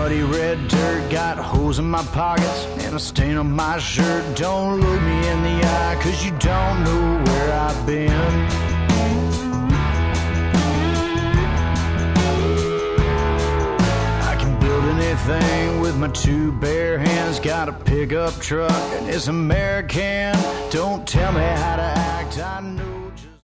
muddy red dirt, got holes in my pockets and a stain on my shirt. Don't look me in the eye, 'cause you don't know where I've been. I can build anything with my two bare hands. Got a pickup truck and it's American. Don't tell me how to act, I know.